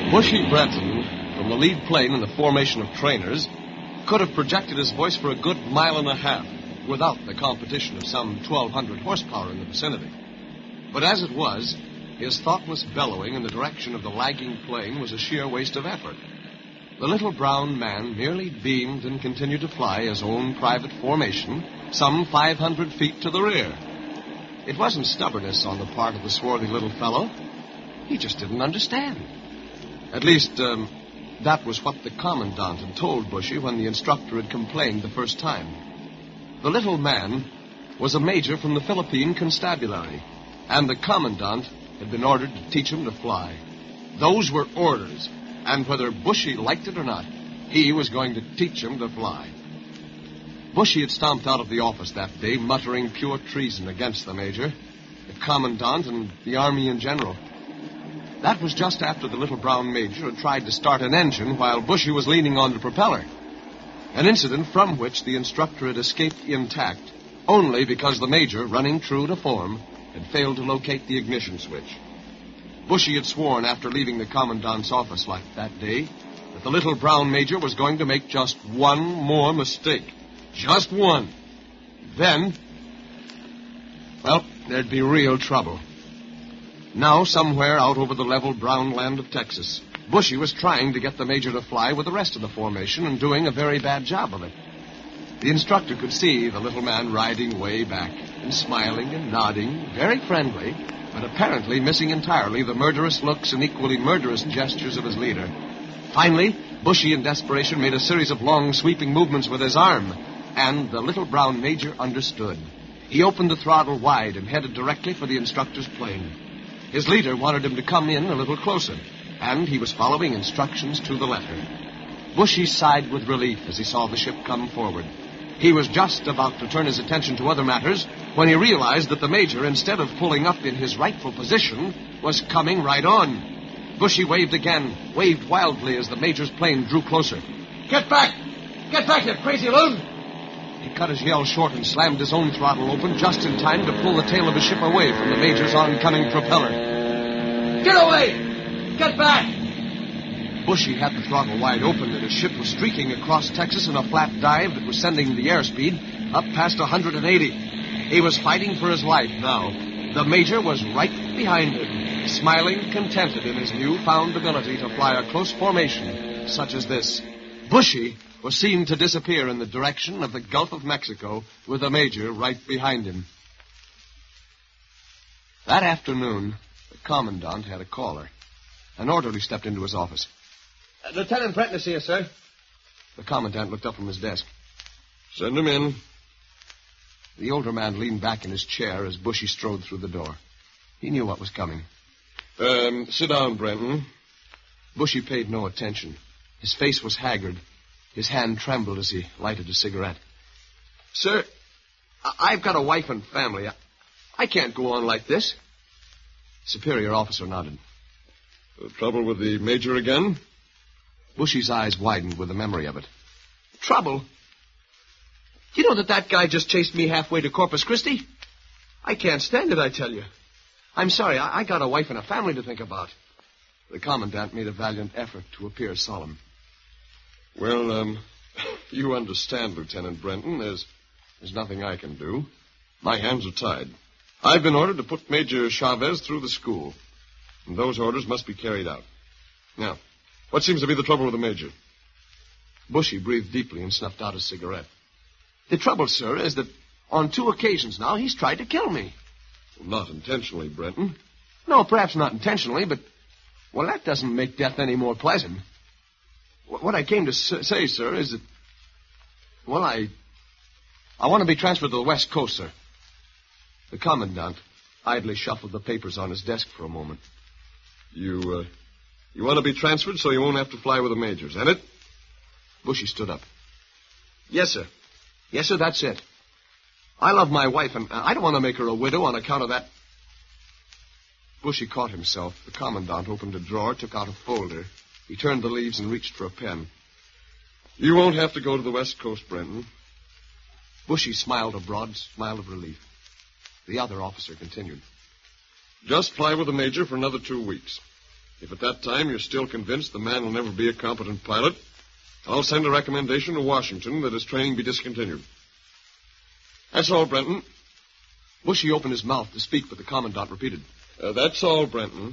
Bushy Brenton, from the lead plane in the formation of trainers, could have projected his voice for a good mile and a half without the competition of some 1,200 horsepower in the vicinity. But as it was, his thoughtless bellowing in the direction of the lagging plane was a sheer waste of effort. The little brown man merely beamed and continued to fly his own private formation some 500 feet to the rear. It wasn't stubbornness on the part of the swarthy little fellow. He just didn't understand. At least, that was what the commandant had told Bushy when the instructor had complained the first time. The little man was a major from the Philippine Constabulary, and the commandant had been ordered to teach him to fly. Those were orders, and whether Bushy liked it or not, he was going to teach him to fly. Bushy had stomped out of the office that day, muttering pure treason against the major, the commandant, and the army in general. That was just after the little brown major had tried to start an engine while Bushy was leaning on the propeller. An incident from which the instructor had escaped intact, only because the major, running true to form, had failed to locate the ignition switch. Bushy had sworn after leaving the commandant's office like that day that the little brown major was going to make just one more mistake. Just one. Then, well, there'd be real trouble. Now, somewhere out over the level brown land of Texas, Bushy was trying to get the major to fly with the rest of the formation and doing a very bad job of it. The instructor could see the little man riding way back and smiling and nodding, very friendly, but apparently missing entirely the murderous looks and equally murderous gestures of his leader. Finally, Bushy, in desperation, made a series of long, sweeping movements with his arm, and the little brown major understood. He opened the throttle wide and headed directly for the instructor's plane. His leader wanted him to come in a little closer, and he was following instructions to the letter. Bushy sighed with relief as he saw the ship come forward. He was just about to turn his attention to other matters when he realized that the major, instead of pulling up in his rightful position, was coming right on. Bushy waved again, waved wildly as the major's plane drew closer. "Get back! Get back, you crazy loon!" He cut his yell short and slammed his own throttle open just in time to pull the tail of his ship away from the major's oncoming propeller. "Get away! Get back!" Bushy had the throttle wide open, and his ship was streaking across Texas in a flat dive that was sending the airspeed up past 180. He was fighting for his life now. The major was right behind him, smiling contented in his newfound ability to fly a close formation such as this. Bushy was seen to disappear in the direction of the Gulf of Mexico with the major right behind him. That afternoon, the commandant had a caller. An orderly stepped into his office. "Lieutenant Brenton is here, sir." The commandant looked up from his desk. "Send him in." The older man leaned back in his chair as Bushy strode through the door. He knew what was coming. Sit down, Brenton." Bushy paid no attention. His face was haggard. His hand trembled as he lighted a cigarette. "Sir, I've got a wife and family. I can't go on like this." The superior officer nodded. "Trouble with the major again?" Bushy's eyes widened with the memory of it. "Trouble? You know that guy just chased me halfway to Corpus Christi? I can't stand it, I tell you. I'm sorry, I got a wife and a family to think about." The commandant made a valiant effort to appear solemn. "Well, you understand, Lieutenant Brenton. There's nothing I can do. My hands are tied. I've been ordered to put Major Chavez through the school, and those orders must be carried out. Now, what seems to be the trouble with the major?" Bushy breathed deeply and snuffed out his cigarette. "The trouble, sir, is that on 2 occasions now he's tried to kill me." "Well, not intentionally, Brenton." "No, perhaps not intentionally, but, well, that doesn't make death any more pleasant. What I came to say, sir, is that, well, I want to be transferred to the West Coast, sir." The commandant idly shuffled the papers on his desk for a moment. You want to be transferred so you won't have to fly with the major, is that it?" Bushy stood up. Yes, sir. Yes, sir, that's it. I love my wife, and I don't want to make her a widow on account of that." Bushy caught himself. The commandant opened a drawer, took out a folder. He turned the leaves and reached for a pen. "You won't have to go to the West Coast, Brenton." Bushy smiled a broad smile of relief. The other officer continued. "Just fly with the major for another 2 weeks. If at that time you're still convinced the man will never be a competent pilot, I'll send a recommendation to Washington that his training be discontinued. That's all, Brenton. Bushy opened his mouth to speak, but the Commandant repeated, That's all, Brenton.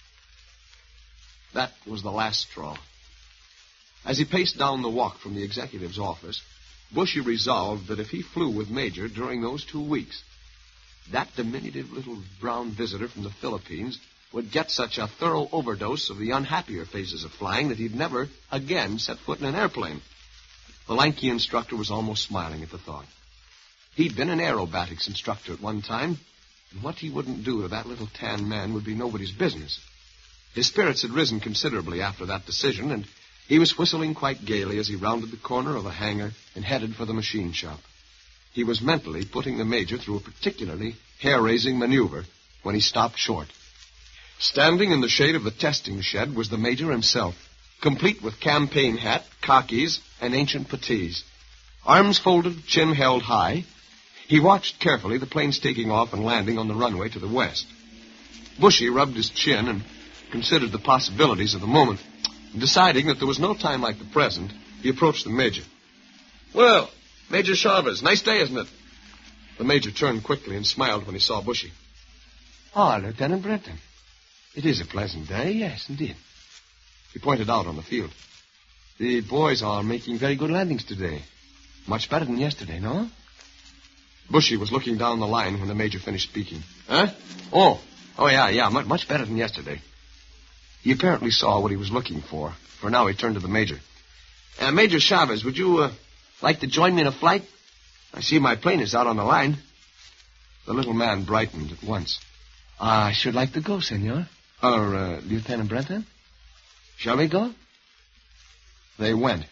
That was the last straw. As he paced down the walk from the executive's office, Bushy resolved that if he flew with Major during those 2 weeks, that diminutive little brown visitor from the Philippines would get such a thorough overdose of the unhappier phases of flying that he'd never again set foot in an airplane. The lanky instructor was almost smiling at the thought. He'd been an aerobatics instructor at one time, and what he wouldn't do to that little tan man would be nobody's business. His spirits had risen considerably after that decision, and he was whistling quite gaily as he rounded the corner of a hangar and headed for the machine shop. He was mentally putting the Major through a particularly hair-raising maneuver when he stopped short. Standing in the shade of the testing shed was the Major himself, complete with campaign hat, khakis, and ancient puttees. Arms folded, chin held high, he watched carefully the planes taking off and landing on the runway to the west. Bushy rubbed his chin and considered the possibilities of the moment. Deciding that there was no time like the present, he approached the Major. Well, Major Chavez, nice day, isn't it? The Major turned quickly and smiled when he saw Bushy. Oh, Lieutenant Brenton. It is a pleasant day, yes, indeed. He pointed out on the field. The boys are making very good landings today. Much better than yesterday, no? Bushy was looking down the line when the Major finished speaking. Huh? Oh, yeah, much better than yesterday. He apparently saw what he was looking for now he turned to the Major. Major Chavez, would you like to join me in a flight? I see my plane is out on the line. The little man brightened at once. I should like to go, senor. Lieutenant Brenton. Shall we go? They went.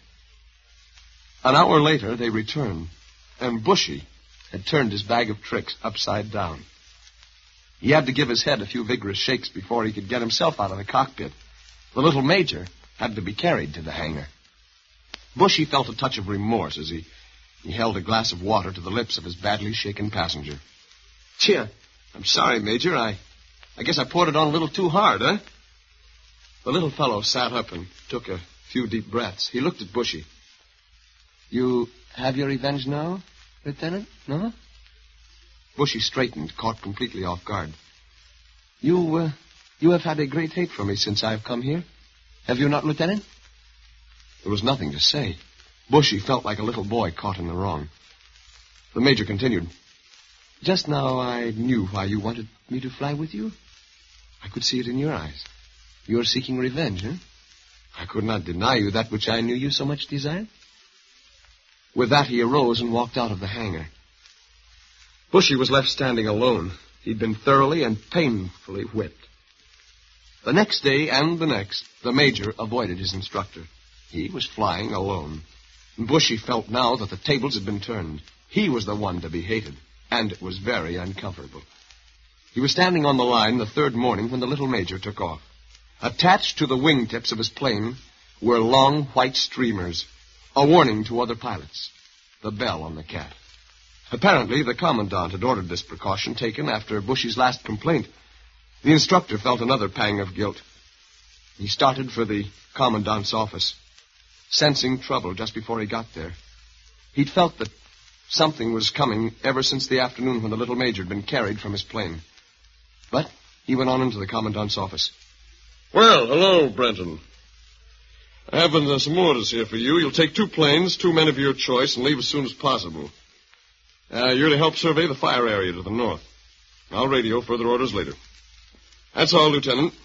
An hour later, they returned, and Bushy had turned his bag of tricks upside down. He had to give his head a few vigorous shakes before he could get himself out of the cockpit. The little Major had to be carried to the hangar. Bushy felt a touch of remorse as he held a glass of water to the lips of his badly shaken passenger. Gee, I'm sorry, Major. I guess I poured it on a little too hard, huh? The little fellow sat up and took a few deep breaths. He looked at Bushy. You have your revenge now, Lieutenant? No? Bushy straightened, caught completely off guard. You have had a great hate for me since I've come here. Have you not, Lieutenant? There was nothing to say. Bushy felt like a little boy caught in the wrong. The Major continued. Just now I knew why you wanted me to fly with you. I could see it in your eyes. You're seeking revenge, huh? I could not deny you that which I knew you so much desired. With that, he arose and walked out of the hangar. Bushy was left standing alone. He'd been thoroughly and painfully whipped. The next day and the next, the Major avoided his instructor. He was flying alone. And Bushy felt now that the tables had been turned. He was the one to be hated, and it was very uncomfortable. He was standing on the line the third morning when the little Major took off. Attached to the wingtips of his plane were long white streamers, a warning to other pilots, the bell on the cat. Apparently, the Commandant had ordered this precaution taken after Bushy's last complaint. The instructor felt another pang of guilt. He started for the Commandant's office, sensing trouble just before he got there. He'd felt that something was coming ever since the afternoon when the little Major had been carried from his plane. But he went on into the Commandant's office. Well, hello, Brenton. I have some orders here for you. You'll take 2 planes, 2 men of your choice, and leave as soon as possible. You're to help survey the fire area to the north. I'll radio further orders later. That's all, Lieutenant.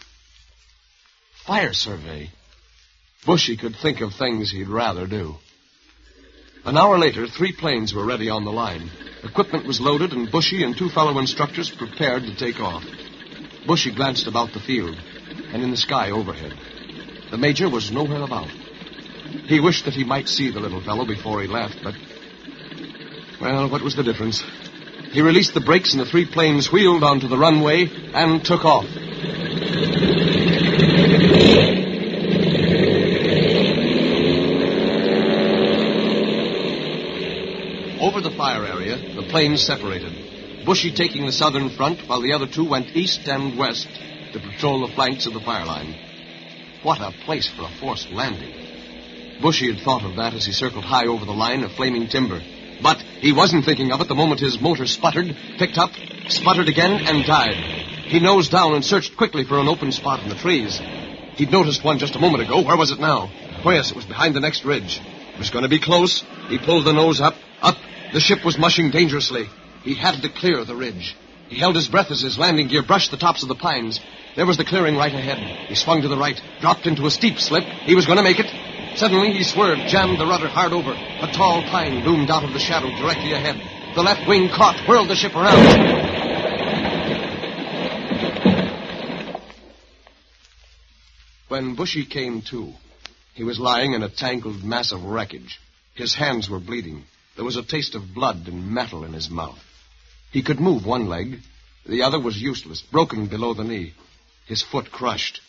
Fire survey? Bushy could think of things he'd rather do. An hour later, 3 planes were ready on the line. Equipment was loaded, and Bushy and 2 fellow instructors prepared to take off. Bushy glanced about the field and in the sky overhead. The Major was nowhere about. He wished that he might see the little fellow before he left, but... well, what was the difference? He released the brakes and the 3 planes wheeled onto the runway and took off. Over the fire area, the planes separated, Bushy taking the southern front while the other 2 went east and west to patrol the flanks of the fire line. What a place for a forced landing. Bushy had thought of that as he circled high over the line of flaming timber. But he wasn't thinking of it the moment his motor sputtered, picked up, sputtered again, and died. He nosed down and searched quickly for an open spot in the trees. He'd noticed one just a moment ago. Where was it now? Oh, yes, it was behind the next ridge. It was going to be close. He pulled the nose up. The ship was mushing dangerously. He had to clear the ridge. He held his breath as his landing gear brushed the tops of the pines. There was the clearing right ahead. He swung to the right, dropped into a steep slip. He was going to make it. Suddenly, he swerved, jammed the rudder hard over. A tall pine loomed out of the shadow directly ahead. The left wing caught, whirled the ship around. When Bushy came to, he was lying in a tangled mass of wreckage. His hands were bleeding. There was a taste of blood and metal in his mouth. He could move one leg. The other was useless, broken below the knee. His foot crushed.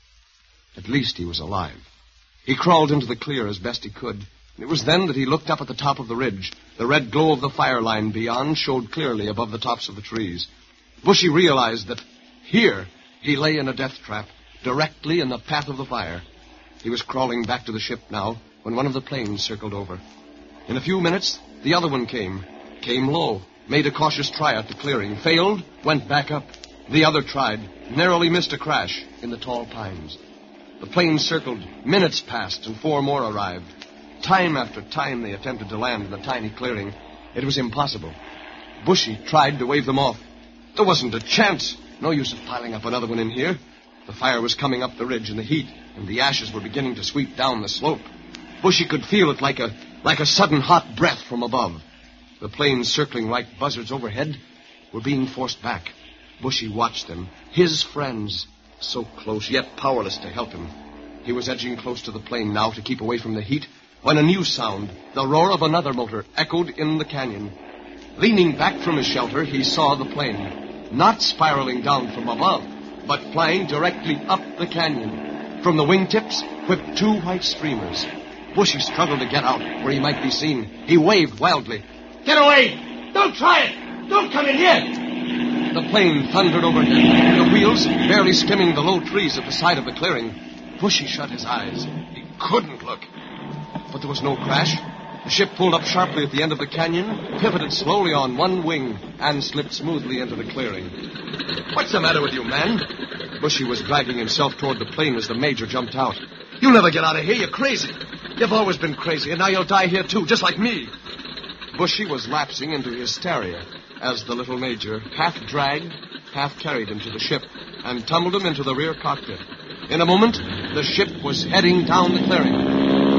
At least he was alive. He crawled into the clear as best he could. It was then that he looked up at the top of the ridge. The red glow of the fire line beyond showed clearly above the tops of the trees. Bushy realized that here he lay in a death trap, directly in the path of the fire. He was crawling back to the ship now when one of the planes circled over. In a few minutes, the other one came low, made a cautious try at the clearing, failed, went back up. The other tried, narrowly missed a crash in the tall pines. The plane circled. Minutes passed, and 4 more arrived. Time after time they attempted to land in the tiny clearing. It was impossible. Bushy tried to wave them off. There wasn't a chance. No use of piling up another one in here. The fire was coming up the ridge in the heat, and the ashes were beginning to sweep down the slope. Bushy could feel it like a sudden hot breath from above. The planes circling like buzzards overhead were being forced back. Bushy watched them, his friends, so close yet powerless to help him. He was edging close to the plane now to keep away from the heat when a new sound, the roar of another motor, echoed in the canyon. Leaning back from his shelter, he saw the plane, not spiraling down from above, but flying directly up the canyon. From the wingtips whipped 2 white streamers. Bushy struggled to get out where he might be seen. He waved wildly. "Get away! Don't try it! Don't come in here!" The plane thundered overhead, the wheels barely skimming the low trees at the side of the clearing. Bushy shut his eyes. He couldn't look. But there was no crash. The ship pulled up sharply at the end of the canyon, pivoted slowly on one wing, and slipped smoothly into the clearing. "What's the matter with you, man?" Bushy was dragging himself toward the plane as the major jumped out. "You'll never get out of here. You're crazy. You've always been crazy, and now you'll die here, too, just like me." Bushy was lapsing into hysteria as the little major half dragged, half carried him to the ship and tumbled him into the rear cockpit. In a moment, the ship was heading down the clearing.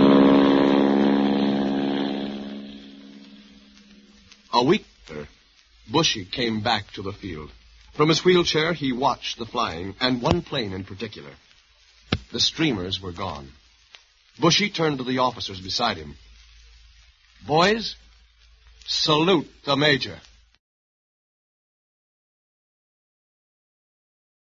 A week later, Bushy came back to the field. From his wheelchair, he watched the flying, and one plane in particular. The streamers were gone. Bushy turned to the officers beside him. "Boys, salute the major."